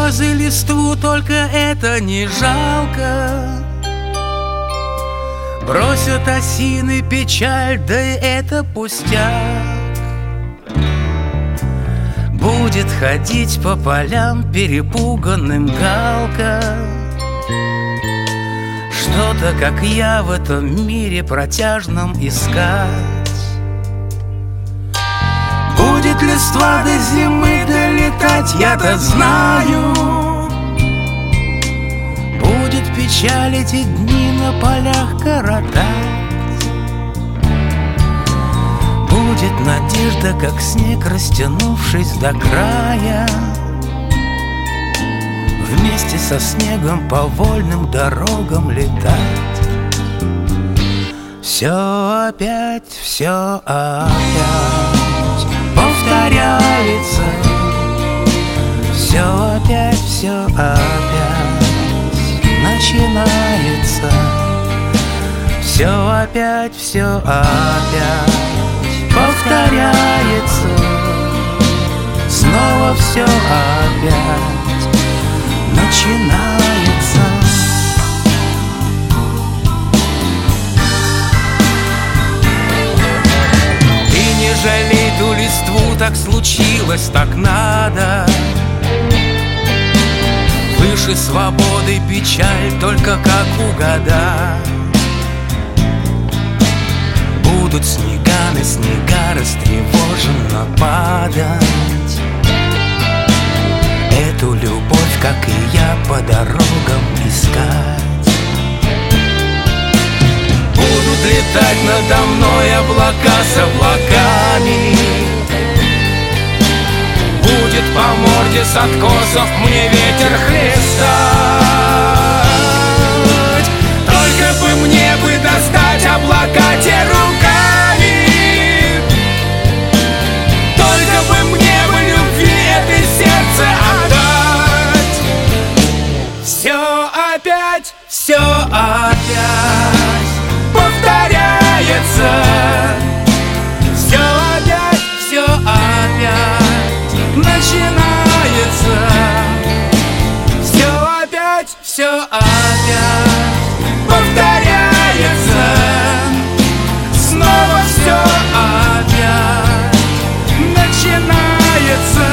слезы листву, только это не жалко. Бросят осины печаль, да и это пустяк. Будет ходить по полям перепуганным галка. Что-то, как я, в этом мире протяжном искать. Будет листва до зимы долетать, я-то знаю. Будет печаль эти дни на полях коротать. Будет надежда, как снег, растянувшись до края. Вместе со снегом по вольным дорогам летать. Все опять повторяется. Все опять начинается. Все опять повторяется. Снова все опять начинается. И не жалей ту листву, так случилось, так надо. Выше свободы печаль, только как угадать. Будут снега растревоженно падать. Эту любовь, как и я, по дорогам искать. Будут летать надо мной облака с облаками. Будет по морде с откосов мне ветер хлестать. Только бы мне достать облака те руками. Только бы мне любви этой сердце отдать. Все опять повторяется. Все опять начинается. Все опять повторяется. Снова все опять начинается.